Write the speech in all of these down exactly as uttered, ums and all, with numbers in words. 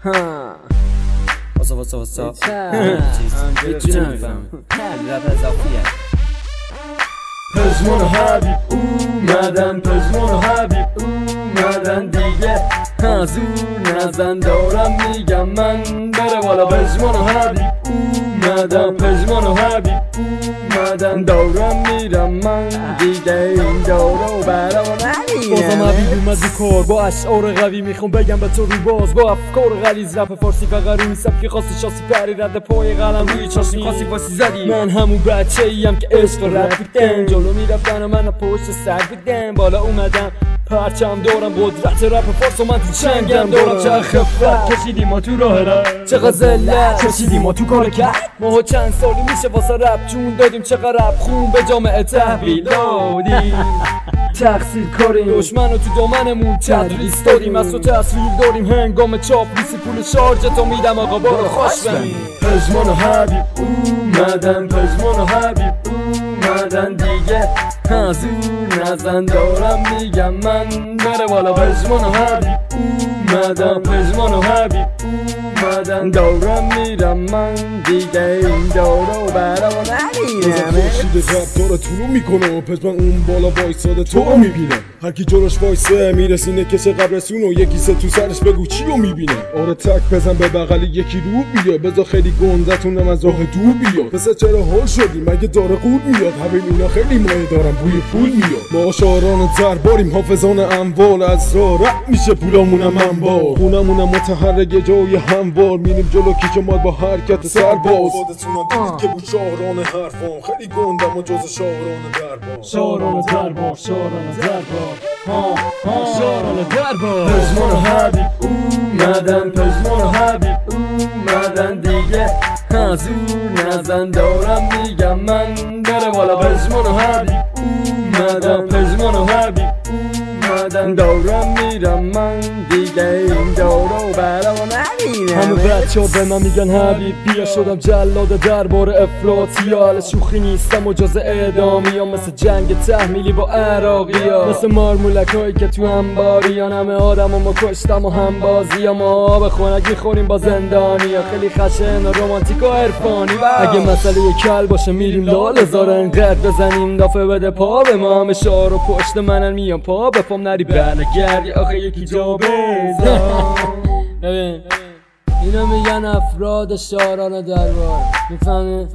واسه واسه واسه هیچی نمیفهم رپ اضافیه. پژمان و حبیب اومدن، پژمان و حبیب اومدن دیگه، از اون نزن دارم میگم من بره بالا. پژمان و حبیب اومدن، پژمان و حبیب اومدن دارم میرم من دیگه، این دارو برا نمیرم. بازم حبیب اومد رو کار با اشعار قوی، میخوام بگم به تو رو باز با افکار غلیظ. رپ فارسی فقط روی سبکی خاصی شاسی پری رد پای قلم روی چاشنی خاصی واسی زدی. من همون بچه ایم که عشق رپ بودم، جلو میرفتن و من پشت سر بودم، بالا اومدم پرچم دارم قدرت رپ فارس و من تو چنگم دارم. چه خفت کشیدیم ما تو راه رپ، چقدر ذلت کشیدیم ما تو کار کرد. ما چند سالی میشه واسه رپ جون دادیم، چقدر رپ خون به جامعه تحویل دادیم. تقصیر کاریم دشمن رو تو دامنمون تدریس دادیم، از تو تصویر داریم هنگام چاپ لیسی پول شارژ تو میدم آقا بارو خوش بمین. پژمان و حبیب اومدن، پژمان و حبیب اومدن دیگه، از اون نزن دارم میگم من بره بالا. پژمان و حبیب اومدن، پژمان و حبیب اومدن دارم میرم من دیگه، این دارو برا نمیرم. خورشید رپ داره طولو میکنه، پژمان اون بالا وایساده تو رو میبینه، هرکی جلوش وایسه میرسینه کش قبرسون و یکی سه تو سرش بگو چی رو میبینه. آره تک بزن به بغلی یکی رو بیاد، بذار خیلی گندتونم از راه دور بیاد. پسر چرا هول شدی مگه داره قول میاد، همین اینا خیلی مایه دارم بوی پول میاد. ما شاعران درباریم حافظان اموال، از راه رپ میشه پولامونم انبار، خونمونم متحرک جای هموار، میریم جلو کیچ مال با حرکت سرباز. خودتونم دیدید که بود شاعران حرفام، خیلی گندم و جز شاعران دربار. شاعران دربار، شاعران دربار، ها ها شاعران دربار. پژمان و حبیب اومدن، پژمان و حبیب اومدن دیگه، از اون نزن دارم میگم من بره بالا. پژمان و حبیب اومدن، پژمان و حبیب اومدن دارم میرم من دیگه، این دارو برا نمیرم. همه بچه ها به من میگن حبیب بیا، شدم جلاد دربار افراطی ها، حال شوخی نیستم و جز اعدامی ها، مثل جنگ تحمیلی با عراقی ها، مثل مارمولک هایی که تو انباری ها، همه آدم ها ما کشتم و همبازی ها، ما به خونک میخوریم با زندانی ها، خیلی خشن و رومانتیک و عرفانی. اگه مسئله کل باشه میریم لال زاره، انقدر بزنیم دافه بده پا به ما، همه شعر و پشت منن میام پا به پام نری برگردی آخه یکی جا بزن. ببین اینو میگن افراد شاعران دربار، میفهمی؟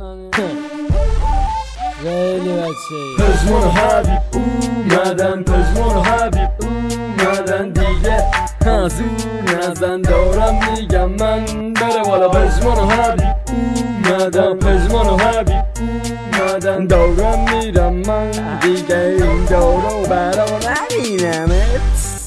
خیلی بچه‌ای. پژمان و حبیب اومدن، پژمان و حبیب اومدن دیگه، از اون نزن دارم میگم من بره بالا. پژمان و حبیب اومدن، پژمان و حبیب اومدن دارم میرم من دیگه، این دارو برا نمیرم.